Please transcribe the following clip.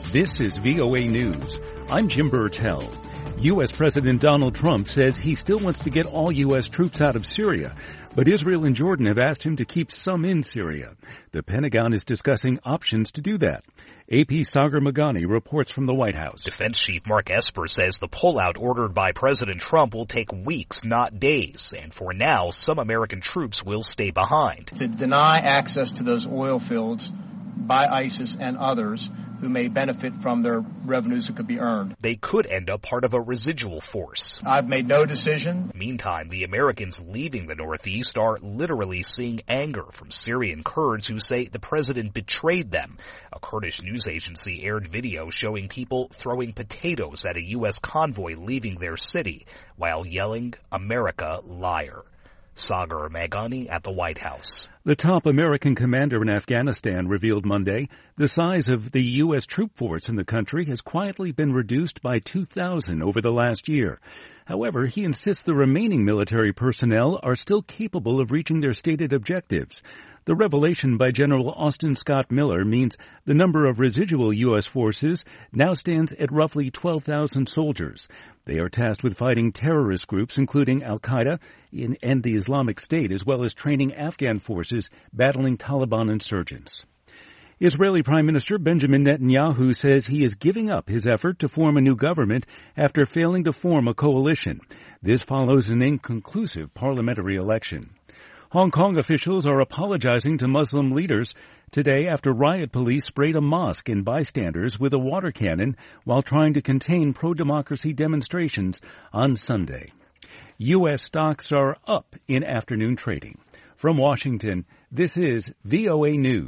This is VOA News. I'm Jim Burtell. U.S. President Donald Trump says he still wants to get all U.S. troops out of Syria, but Israel and Jordan have asked him to keep some in Syria. The Pentagon is discussing options to do that. AP Sagar Magani reports from the White House. Defense Chief Mark Esper says the pullout ordered by President Trump will take weeks, not days. And for now, some American troops will stay behind. To deny access to those oil fields by ISIS and others who may benefit from their revenues that could be earned. They could end up part of a residual force. I've made no decision. Meantime, the Americans leaving the Northeast are literally seeing anger from Syrian Kurds who say the president betrayed them. A Kurdish news agency aired video showing people throwing potatoes at a U.S. convoy leaving their city while yelling, "America, liar." Sagar Magani at the White House. The top American commander in Afghanistan revealed Monday the size of the U.S. troop force in the country has quietly been reduced by 2,000 over the last year. However, he insists the remaining military personnel are still capable of reaching their stated objectives. The revelation by General Austin Scott Miller means the number of residual U.S. forces now stands at roughly 12,000 soldiers. They are tasked with fighting terrorist groups, including al-Qaeda and the Islamic State, as well as training Afghan forces battling Taliban insurgents. Israeli Prime Minister Benjamin Netanyahu says he is giving up his effort to form a new government after failing to form a coalition. This follows an inconclusive parliamentary election. Hong Kong officials are apologizing to Muslim leaders today after riot police sprayed a mosque and bystanders with a water cannon while trying to contain pro-democracy demonstrations on Sunday. U.S. stocks are up in afternoon trading. From Washington, this is VOA News.